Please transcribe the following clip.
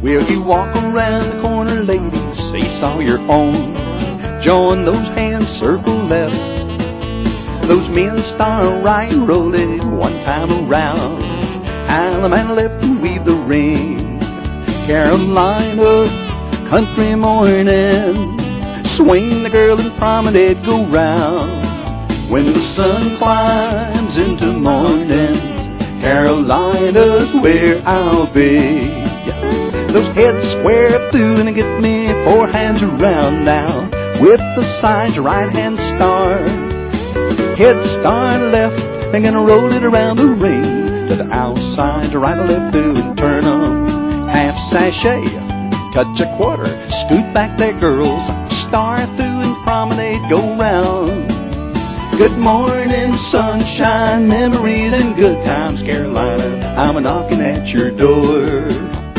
Will you walk around the corner, lady, seesaw your own? Join those hands, circle left. Those men start right, roll it one time around. Alabama left and weave the ring. Carolina, country morning. Swing the girl and promenade, go round. When the sun climbs into morning, Carolina's where I'll be. Those heads square up through and get me 4 hands around now. With the sides, right hand start. Head start left, they're gonna roll it around the ring. To the outside, right or left through and turn them. Half sachet, touch a quarter, scoot back there girls. Star through and promenade, go round. Good morning, sunshine, memories and good times, Carolina. I'm a knocking at your door.